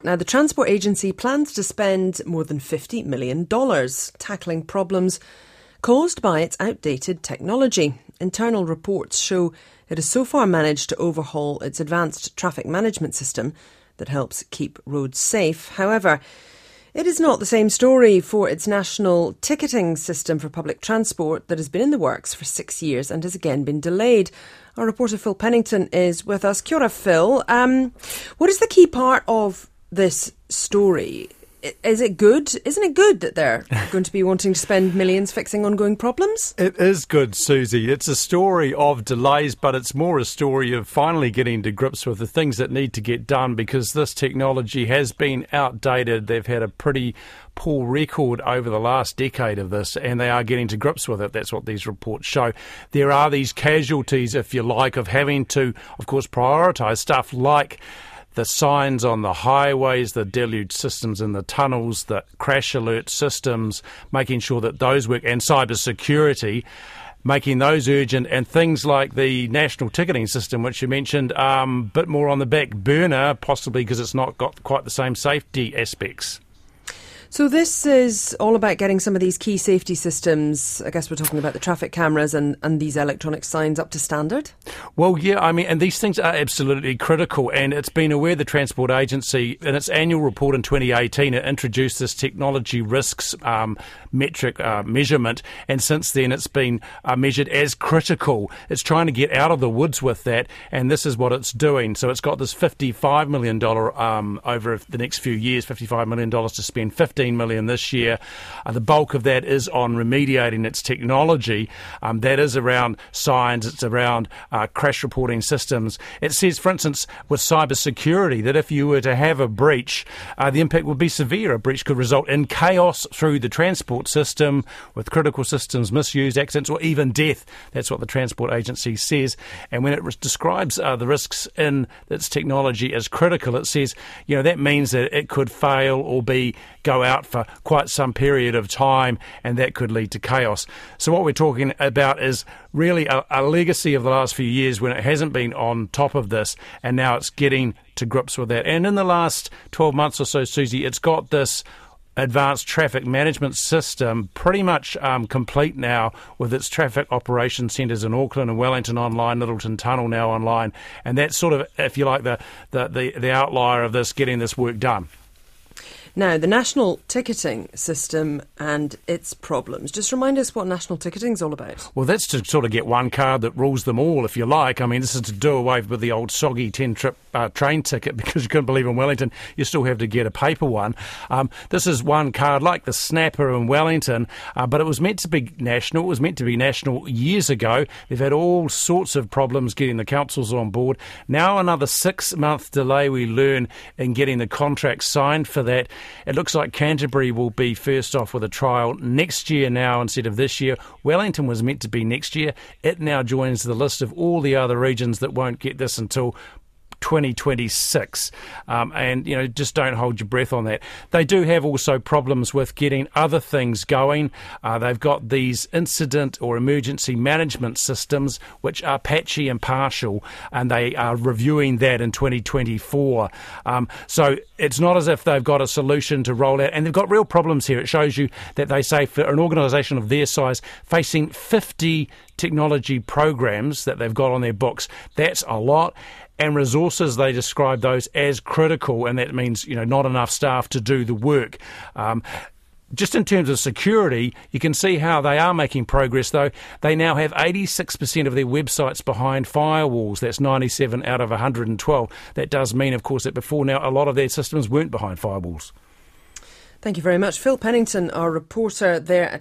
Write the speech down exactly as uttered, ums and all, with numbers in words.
Now, the Transport Agency plans to spend more than fifty million dollars tackling problems caused by its outdated technology. Internal reports show it has so far managed to overhaul its advanced traffic management system that helps keep roads safe. However, it is not the same story for its national ticketing system for public transport that has been in the works for six years and has again been delayed. Our reporter Phil Pennington is with us. Kia ora, Phil. Um, what is the key part of this story? Is it good? Isn't it good that they're going to be wanting to spend millions fixing ongoing problems? It is good, Susie. It's a story of delays, but it's more a story of finally getting to grips with the things that need to get done, because this technology has been outdated. They've had a pretty poor record over the last decade of this, and they are getting to grips with it. That's what these reports show. There are these casualties, if you like, of having to, of course, prioritise stuff like the signs on the highways, the deluge systems in the tunnels, the crash alert systems, making sure that those work, and cyber security, making those urgent, and things like the national ticketing system, which you mentioned, a um, bit more on the back burner, possibly because it's not got quite the same safety aspects. So this is all about getting some of these key safety systems, I guess we're talking about the traffic cameras and, and these electronic signs, up to standard? Well, yeah, I mean, and these things are absolutely critical, and it's been aware the Transport Agency, in its annual report in twenty eighteen, it introduced this technology risks um, metric uh, measurement, and since then it's been uh, measured as critical. It's trying to get out of the woods with that, and this is what it's doing. So it's got this fifty-five million dollars um, over the next few years, fifty-five million dollars to spend, fifteen million dollars this year. Uh, the bulk of that is on remediating its technology. Um, that is around signs, it's around uh, crash reporting systems. It says, for instance, with cyber security, that if you were to have a breach, uh, the impact would be severe. A breach could result in chaos through the transport system, with critical systems misused, accidents, or even death. That's what the Transport Agency says. And when it re- describes uh, the risks in its technology as critical, it says, you know, that means that it could fail or be go out for quite some period of time, and that could lead to chaos. So what we're talking about is really a, a legacy of the last few years when it hasn't been on top of this, and now it's getting to grips with that. And in the last twelve months or so, Susie, it's got this advanced traffic management system pretty much um, complete now, with its traffic operations centres in Auckland and Wellington online, Littleton Tunnel now online, and that's sort of, if you like, the, the, the, the outlier of this, getting this work done. Now, the national ticketing system and its problems. Just remind us what national ticketing is all about. Well, that's to sort of get one card that rules them all, if you like. I mean, this is to do away with the old soggy ten-trip uh, train ticket, because you couldn't believe in Wellington you still have to get a paper one. Um, this is one card like the Snapper in Wellington, uh, but it was meant to be national. It was meant to be national years ago. They've had all sorts of problems getting the councils on board. Now another six-month delay, we learn, in getting the contract signed for that. It looks like Canterbury will be first off with a trial next year now instead of this year. Wellington was meant to be next year. It now joins the list of all the other regions that won't get this until twenty twenty-six, um, and you know, just don't hold your breath on that. They do have also problems with getting other things going. Uh, they've got these incident or emergency management systems which are patchy and partial, and they are reviewing that in twenty twenty-four. Um, so it's not as if they've got a solution to roll out, and they've got real problems here. It shows you that they say for an organisation of their size, facing fifty technology programs that they've got on their books, that's a lot. And resources, they describe those as critical, and that means, you know, not enough staff to do the work. Um, just in terms of security, you can see how they are making progress, though. They now have eighty-six percent of their websites behind firewalls. That's ninety-seven out of one hundred twelve. That does mean, of course, that before now a lot of their systems weren't behind firewalls. Thank you very much. Phil Pennington, our reporter there at